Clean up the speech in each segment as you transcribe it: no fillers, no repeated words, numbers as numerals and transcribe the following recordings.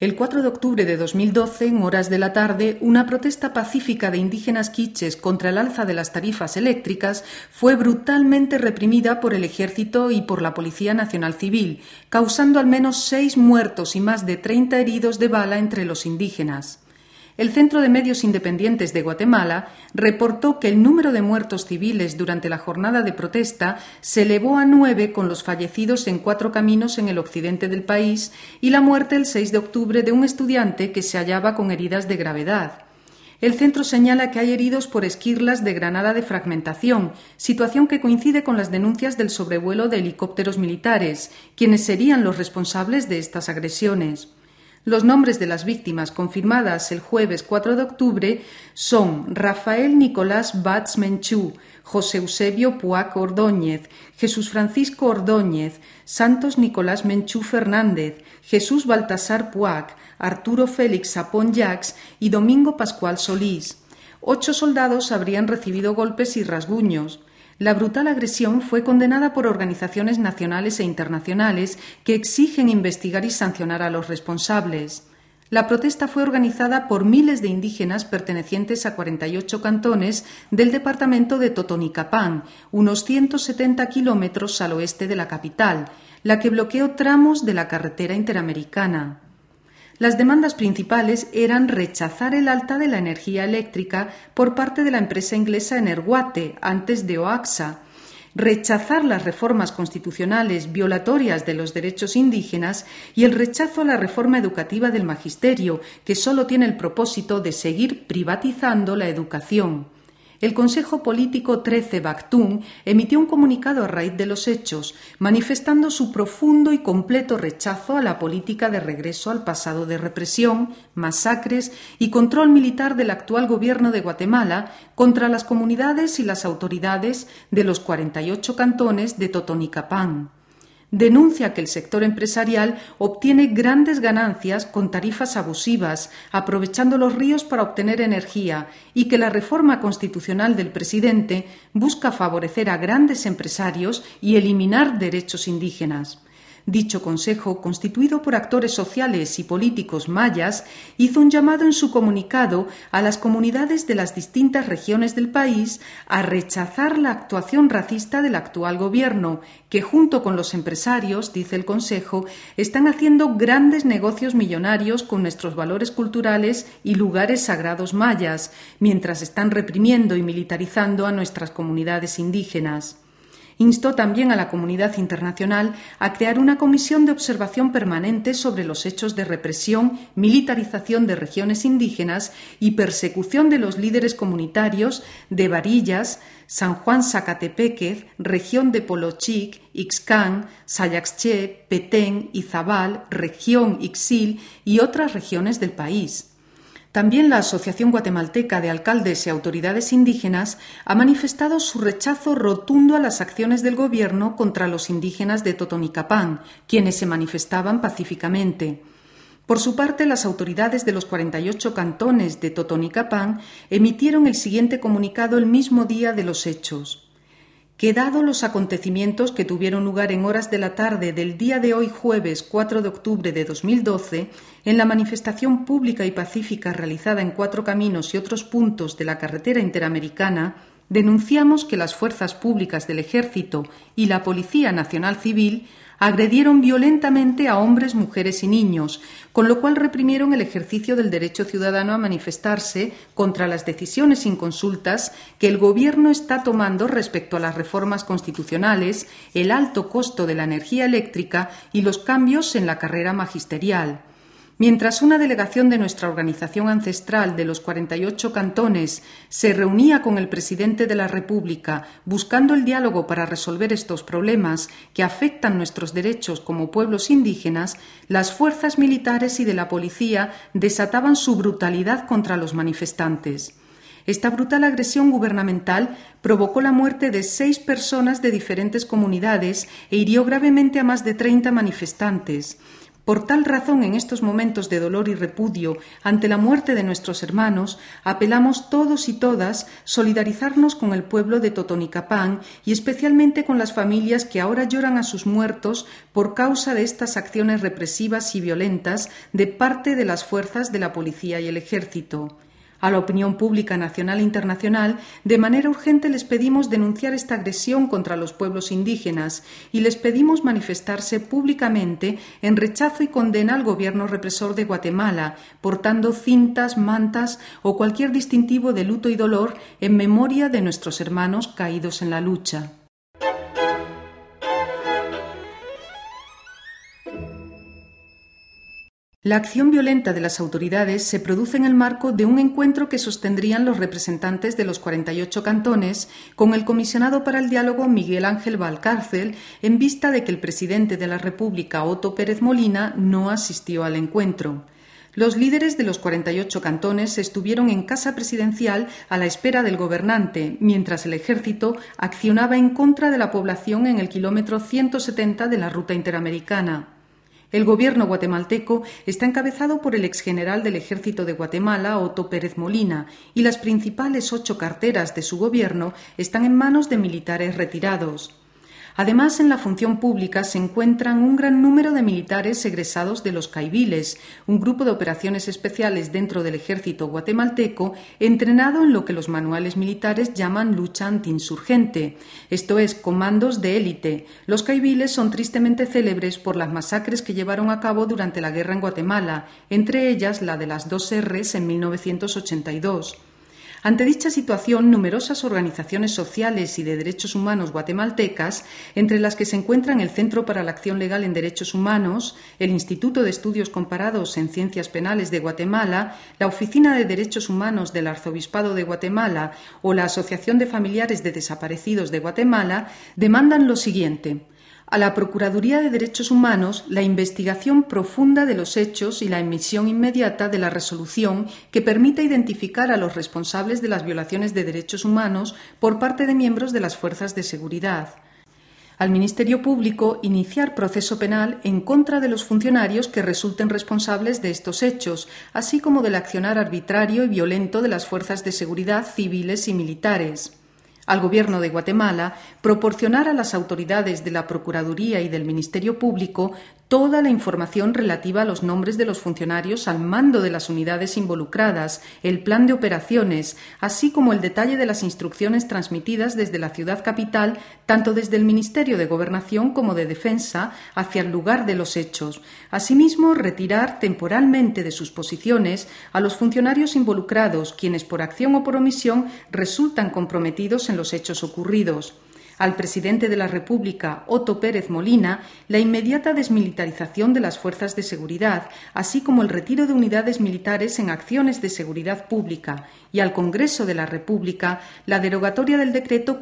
El 4 de octubre de 2012, en horas de la tarde, una protesta pacífica de indígenas quiches contra el alza de las tarifas eléctricas fue brutalmente reprimida por el Ejército y por la Policía Nacional Civil, causando al menos 6 muertos y más de 30 heridos de bala entre los indígenas. El Centro de Medios Independientes de Guatemala reportó que el número de muertos civiles durante la jornada de protesta se elevó a 9, con los fallecidos en 4 caminos en el occidente del país y la muerte el 6 de octubre de un estudiante que se hallaba con heridas de gravedad. El centro señala que hay heridos por esquirlas de granada de fragmentación, situación que coincide con las denuncias del sobrevuelo de helicópteros militares, quienes serían los responsables de estas agresiones. Los nombres de las víctimas confirmadas el jueves 4 de octubre son Rafael Nicolás Bats Menchú, José Eusebio Puac Ordóñez, Jesús Francisco Ordóñez, Santos Nicolás Menchú Fernández, Jesús Baltasar Puac, Arturo Félix Sapón Yax y Domingo Pascual Solís. 8 soldados habrían recibido golpes y rasguños. La brutal agresión fue condenada por organizaciones nacionales e internacionales que exigen investigar y sancionar a los responsables. La protesta fue organizada por miles de indígenas pertenecientes a 48 cantones del departamento de Totonicapán, unos 170 kilómetros al oeste de la capital, la que bloqueó tramos de la carretera interamericana. Las demandas principales eran rechazar el alta de la energía eléctrica por parte de la empresa inglesa Energuate, antes de Oaxa, rechazar las reformas constitucionales violatorias de los derechos indígenas y el rechazo a la reforma educativa del magisterio, que solo tiene el propósito de seguir privatizando la educación. El Consejo Político 13 Bactún emitió un comunicado a raíz de los hechos, manifestando su profundo y completo rechazo a la política de regreso al pasado de represión, masacres y control militar del actual gobierno de Guatemala contra las comunidades y las autoridades de los 48 cantones de Totonicapán. Denuncia que el sector empresarial obtiene grandes ganancias con tarifas abusivas, aprovechando los ríos para obtener energía, y que la reforma constitucional del presidente busca favorecer a grandes empresarios y eliminar derechos indígenas. Dicho consejo, constituido por actores sociales y políticos mayas, hizo un llamado en su comunicado a las comunidades de las distintas regiones del país a rechazar la actuación racista del actual gobierno, que junto con los empresarios, dice el consejo, están haciendo grandes negocios millonarios con nuestros valores culturales y lugares sagrados mayas, mientras están reprimiendo y militarizando a nuestras comunidades indígenas. Instó también a la comunidad internacional a crear una comisión de observación permanente sobre los hechos de represión, militarización de regiones indígenas y persecución de los líderes comunitarios de Varillas, San Juan Zacatepéquez, región de Polochic, Ixcán, Sayaxché, Petén, Izabal, región Ixil y otras regiones del país. También la Asociación Guatemalteca de Alcaldes y Autoridades Indígenas ha manifestado su rechazo rotundo a las acciones del gobierno contra los indígenas de Totonicapán, quienes se manifestaban pacíficamente. Por su parte, las autoridades de los 48 cantones de Totonicapán emitieron el siguiente comunicado el mismo día de los hechos. Que dado los acontecimientos que tuvieron lugar en horas de la tarde del día de hoy, jueves 4 de octubre de 2012, en la manifestación pública y pacífica realizada en 4 caminos y otros puntos de la carretera interamericana, denunciamos que las fuerzas públicas del Ejército y la Policía Nacional Civil agredieron violentamente a hombres, mujeres y niños, con lo cual reprimieron el ejercicio del derecho ciudadano a manifestarse contra las decisiones inconsultas que el Gobierno está tomando respecto a las reformas constitucionales, el alto costo de la energía eléctrica y los cambios en la carrera magisterial. Mientras una delegación de nuestra organización ancestral de los 48 cantones se reunía con el presidente de la República buscando el diálogo para resolver estos problemas que afectan nuestros derechos como pueblos indígenas, las fuerzas militares y de la policía desataban su brutalidad contra los manifestantes. Esta brutal agresión gubernamental provocó la muerte de 6 personas de diferentes comunidades e hirió gravemente a más de 30 manifestantes. Por tal razón, en estos momentos de dolor y repudio ante la muerte de nuestros hermanos, apelamos todos y todas solidarizarnos con el pueblo de Totonicapán y especialmente con las familias que ahora lloran a sus muertos por causa de estas acciones represivas y violentas de parte de las fuerzas de la policía y el ejército. A la opinión pública nacional e internacional, de manera urgente les pedimos denunciar esta agresión contra los pueblos indígenas y les pedimos manifestarse públicamente en rechazo y condena al gobierno represor de Guatemala, portando cintas, mantas o cualquier distintivo de luto y dolor en memoria de nuestros hermanos caídos en la lucha. La acción violenta de las autoridades se produce en el marco de un encuentro que sostendrían los representantes de los 48 cantones con el comisionado para el diálogo Miguel Ángel Valcárcel en vista de que el presidente de la República, Otto Pérez Molina, no asistió al encuentro. Los líderes de los 48 cantones estuvieron en casa presidencial a la espera del gobernante, mientras el ejército accionaba en contra de la población en el kilómetro 170 de la ruta interamericana. El gobierno guatemalteco está encabezado por el exgeneral del Ejército de Guatemala, Otto Pérez Molina, y las principales 8 carteras de su gobierno están en manos de militares retirados. Además, en la función pública se encuentran un gran número de militares egresados de los Caibiles, un grupo de operaciones especiales dentro del ejército guatemalteco entrenado en lo que los manuales militares llaman lucha antiinsurgente, esto es, comandos de élite. Los Caibiles son tristemente célebres por las masacres que llevaron a cabo durante la guerra en Guatemala, entre ellas la de las 2 R's en 1982. Ante dicha situación, numerosas organizaciones sociales y de derechos humanos guatemaltecas, entre las que se encuentran el Centro para la Acción Legal en Derechos Humanos, el Instituto de Estudios Comparados en Ciencias Penales de Guatemala, la Oficina de Derechos Humanos del Arzobispado de Guatemala o la Asociación de Familiares de Desaparecidos de Guatemala, demandan lo siguiente: a la Procuraduría de Derechos Humanos la investigación profunda de los hechos y la emisión inmediata de la resolución que permita identificar a los responsables de las violaciones de derechos humanos por parte de miembros de las fuerzas de seguridad. Al Ministerio Público iniciar proceso penal en contra de los funcionarios que resulten responsables de estos hechos, así como del accionar arbitrario y violento de las fuerzas de seguridad civiles y militares. Al Gobierno de Guatemala proporcionar a las autoridades de la Procuraduría y del Ministerio Público toda la información relativa a los nombres de los funcionarios al mando de las unidades involucradas, el plan de operaciones, así como el detalle de las instrucciones transmitidas desde la ciudad capital, tanto desde el Ministerio de Gobernación como de Defensa, hacia el lugar de los hechos. Asimismo, retirar temporalmente de sus posiciones a los funcionarios involucrados, quienes por acción o por omisión resultan comprometidos en los hechos ocurridos. Al presidente de la República, Otto Pérez Molina, la inmediata desmilitarización de las fuerzas de seguridad, así como el retiro de unidades militares en acciones de seguridad pública, y al Congreso de la República la derogatoria del decreto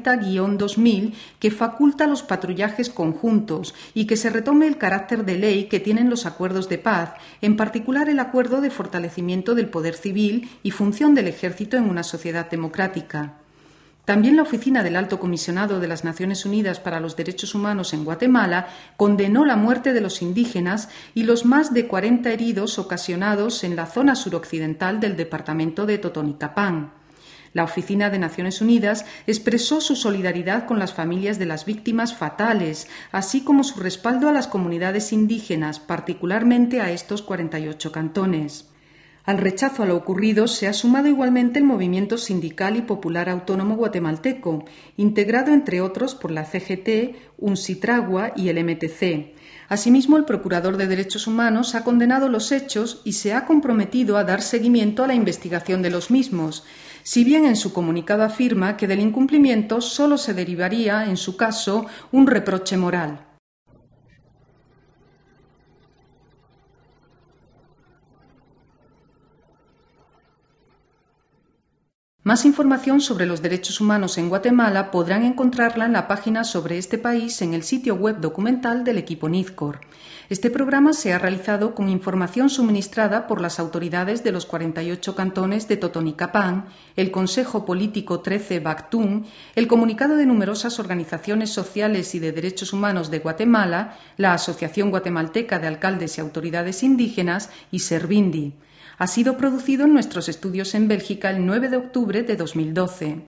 40-2000 que faculta los patrullajes conjuntos y que se retome el carácter de ley que tienen los acuerdos de paz, en particular el acuerdo de fortalecimiento del poder civil y función del ejército en una sociedad democrática. También la Oficina del Alto Comisionado de las Naciones Unidas para los Derechos Humanos en Guatemala condenó la muerte de los indígenas y los más de 40 heridos ocasionados en la zona suroccidental del departamento de Totonicapán. La Oficina de Naciones Unidas expresó su solidaridad con las familias de las víctimas fatales, así como su respaldo a las comunidades indígenas, particularmente a estos 48 cantones. Al rechazo a lo ocurrido se ha sumado igualmente el movimiento sindical y popular autónomo guatemalteco, integrado entre otros por la CGT, UNCITRAGUA y el MTC. Asimismo, el Procurador de Derechos Humanos ha condenado los hechos y se ha comprometido a dar seguimiento a la investigación de los mismos, si bien en su comunicado afirma que del incumplimiento solo se derivaría, en su caso, un reproche moral. Más información sobre los derechos humanos en Guatemala podrán encontrarla en la página sobre este país en el sitio web documental del equipo NIZCOR. Este programa se ha realizado con información suministrada por las autoridades de los 48 cantones de Totonicapán, el Consejo Político 13 Bactún, el comunicado de numerosas organizaciones sociales y de derechos humanos de Guatemala, la Asociación Guatemalteca de Alcaldes y Autoridades Indígenas y Servindi. Ha sido producido en nuestros estudios en Bélgica el 9 de octubre de 2012.